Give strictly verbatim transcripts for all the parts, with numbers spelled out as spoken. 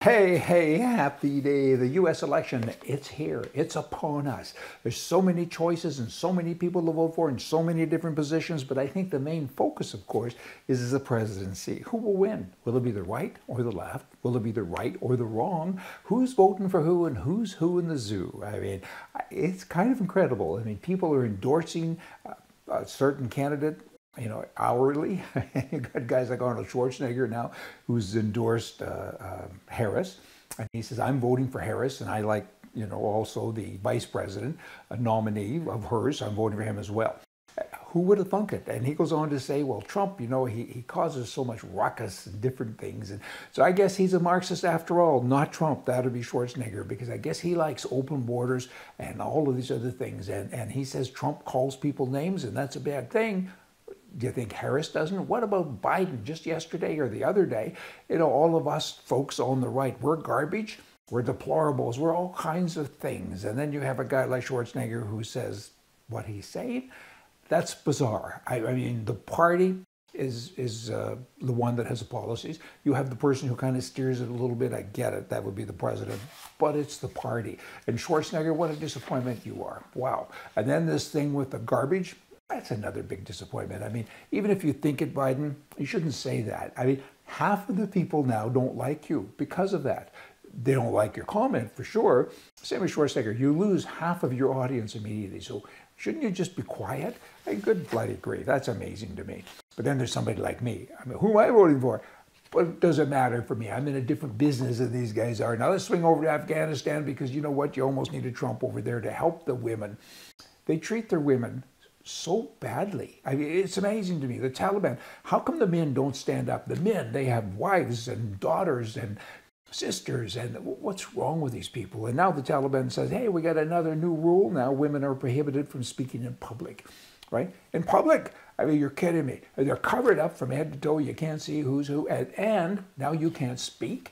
Hey, hey, happy day. The U S election, it's here. It's upon us. There's so many choices and so many people to vote for in so many different positions, but I think the main focus, of course, is the presidency. Who will win? Will it be the right or the left? Will it be the right or the wrong? Who's voting for who and who's who in the zoo? I mean, it's kind of incredible. I mean, people are endorsing a certain candidate, you know, hourly. You've got guys like Arnold Schwarzenegger now, who's endorsed uh, uh, Harris, and he says, I'm voting for Harris, and I like, you know, also the vice president, a nominee of hers, I'm voting for him as well. Who would have thunk it? And he goes on to say, well, Trump, you know, he, he causes so much ruckus and different things. And so I guess he's a Marxist after all, not Trump. That would be Schwarzenegger, because I guess he likes open borders and all of these other things. And, and he says Trump calls people names, and that's a bad thing. Do you think Harris doesn't? What about Biden just yesterday or the other day? You know, all of us folks on the right, we're garbage, we're deplorables, we're all kinds of things. And then you have a guy like Schwarzenegger who says what he's saying. That's bizarre. I, I mean, the party is is uh, the one that has the policies. You have the person who kind of steers it a little bit. I get it. That would be the president. But it's the party. And Schwarzenegger, what a disappointment you are. Wow. And then this thing with the garbage. That's another big disappointment. I mean, even if you think it, Biden, you shouldn't say that. I mean, half of the people now don't like you because of that. They don't like your comment, for sure. Same as Schwarzenegger. You lose half of your audience immediately. So shouldn't you just be quiet? I good bloody agree. That's amazing to me. But then there's somebody like me. I mean, who am I voting for? But it doesn't matter for me. I'm in a different business than these guys are. Now let's swing over to Afghanistan, because you know what? You almost need a Trump over there to help the women. They treat their women so badly. I mean, it's amazing to me. The Taliban, how come the men don't stand up? The men, they have wives and daughters and sisters, and what's wrong with these people? And now the Taliban says, hey, we got another new rule. Now women are prohibited from speaking in public, right? In public. I mean, you're kidding me. They're covered up from head to toe. You can't see who's who. And, and now you can't speak.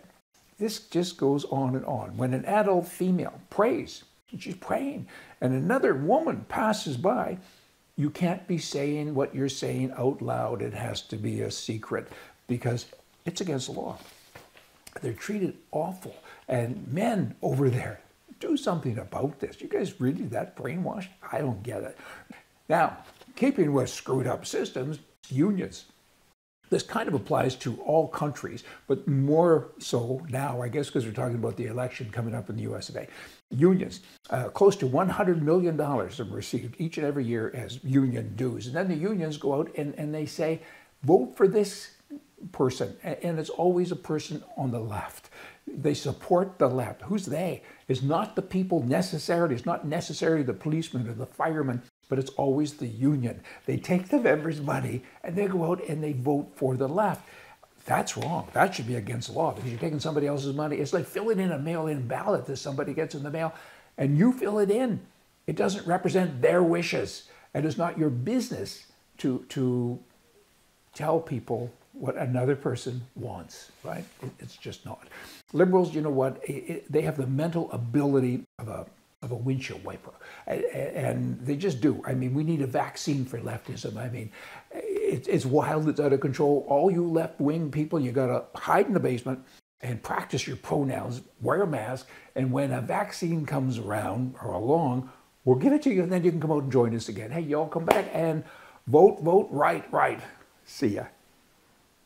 This just goes on and on. When an adult female prays, she's praying, and another woman passes by, you can't be saying what you're saying out loud. It has to be a secret, because it's against the law. They're treated awful. And men over there, do something about this. You guys really that brainwashed? I don't get it. Now, keeping with screwed up systems, unions. This kind of applies to all countries, but more so now, I guess, because we're talking about the election coming up in the U S of A. Unions, uh, close to one hundred million dollars are received each and every year as union dues. And then the unions go out and, and they say, vote for this person. And it's always a person on the left. They support the left. Who's they? It's not the people necessarily. It's not necessarily the policeman or the fireman, but it's always the union. They take the members' money and they go out and they vote for the left. That's wrong. That should be against the law, because you're taking somebody else's money. It's like filling in a mail-in ballot that somebody gets in the mail, and you fill it in. It doesn't represent their wishes, and it's not your business to, to tell people what another person wants, right? It, it's just not. Liberals, you know what? It, it, they have the mental ability of a of a windshield wiper, and they just do. I mean, we need a vaccine for leftism. I mean, it's wild, it's out of control. All you left-wing people, you gotta hide in the basement and practice your pronouns, wear a mask, and when a vaccine comes around or along, we'll give it to you, and then you can come out and join us again. Hey, y'all come back and vote, vote, right, right. See ya.